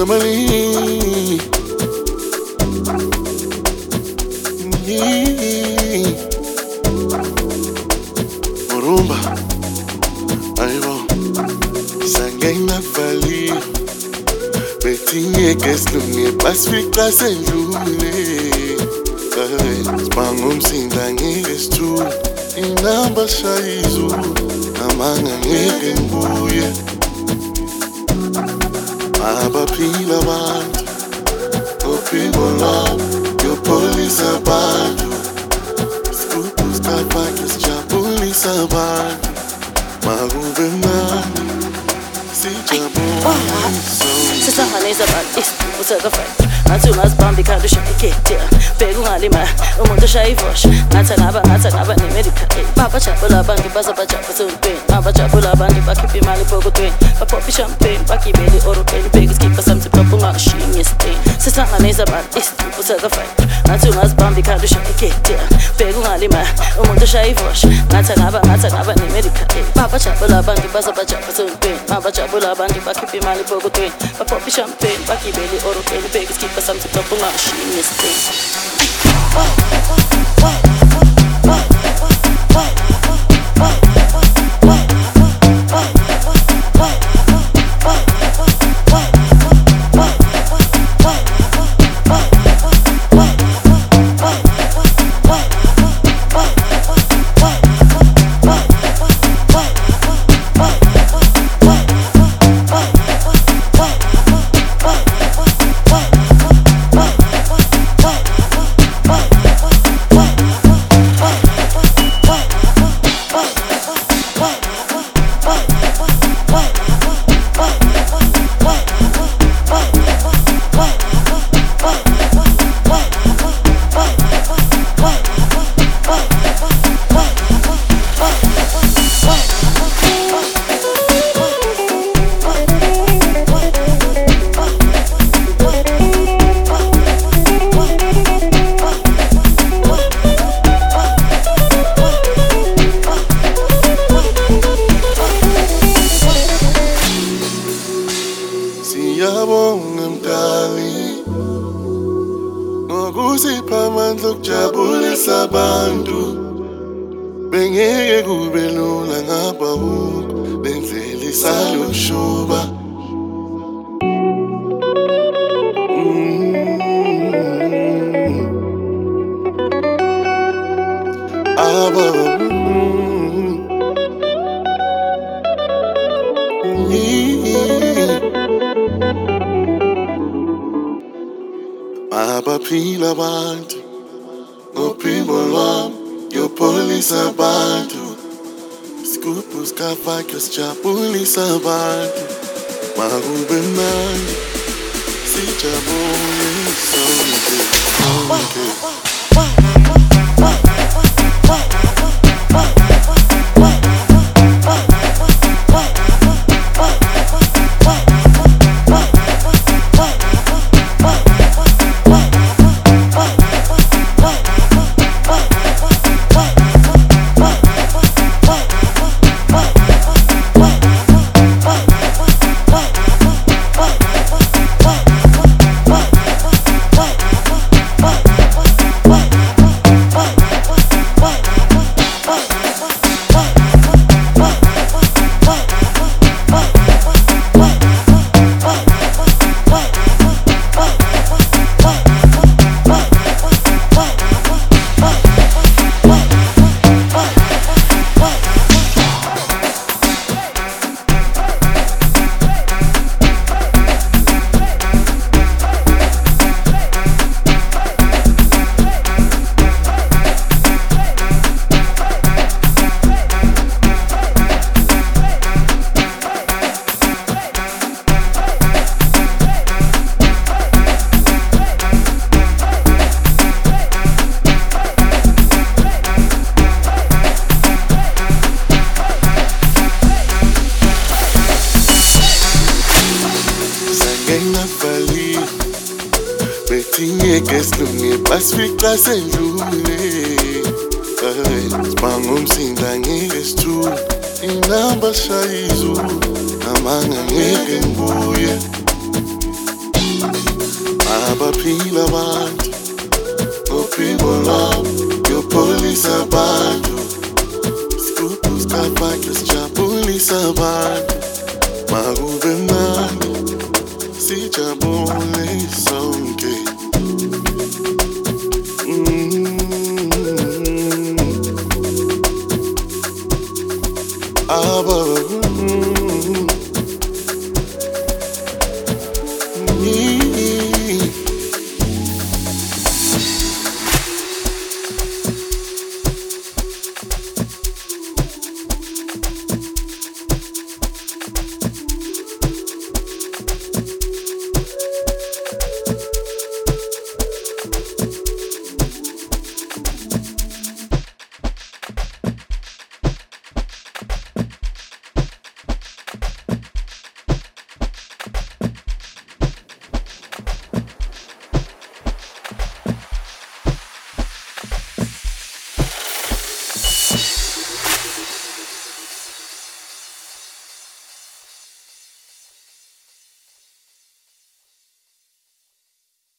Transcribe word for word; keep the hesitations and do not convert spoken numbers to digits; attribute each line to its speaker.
Speaker 1: family. Murumba, ayibo, sangena valley. Betinye keslunye pasifika sendlule. Sibangum sinda ngestu, inamba shayizu, amanga ngeke ngibuye. Abaphila abantu, ophiko labo, yopholisa abantu. Scoop usithatha sijabulisa abantu. Makube mnandi, sijabulisa.
Speaker 2: Sihlanganisa abantu usakafake ngathi ungazibambi khanda ushayeke yeah. Bheka ungalima umuntu oshaya ivosha ngathi angaba ngathi angaba ne-medical aid. Babajabula abantu bazabajabula sontweni, babajabula abantu bakhipha imali epokotweni, baphopha ishampeni bagibele i-orobheni, bheka isikipha samthipapha ungashiyi ngesiteni. Sihlanganisa abantu usakafake ngathi ungazibambi khanda ushayeke yeah. Bheka ungalima umuntu oshaya ivosha ngathi angaba ngathi angaba ne-medical aid. Babajabula abantu bazabajabula sontweni, babajabula abantu bakhipha imali epokotweni, baphopha ishampeni bagibele i-orobheni, bheka isikipha samthipapha ungashiyi ngesiteni.
Speaker 1: Siyabonga mdali ngokusipha amandla okujabulisa abantu. Bengeke kube lula ngapha ukho benzela isalushuba. Aba abaphila abantu, ophiko lwabo, yopholisa abantu. Scoop usithatha sijabulisa abantu. Makube mnandi, sijabulisa sonke. Betinye keslunye pasifika sendlule. Sibangum sinda ngestu, inamba shayizu, amanga ngeke ngibuye. abaphila abantu uphimbo lwabo yopholisa abantu Scoop, scarf, sijabulisa abantu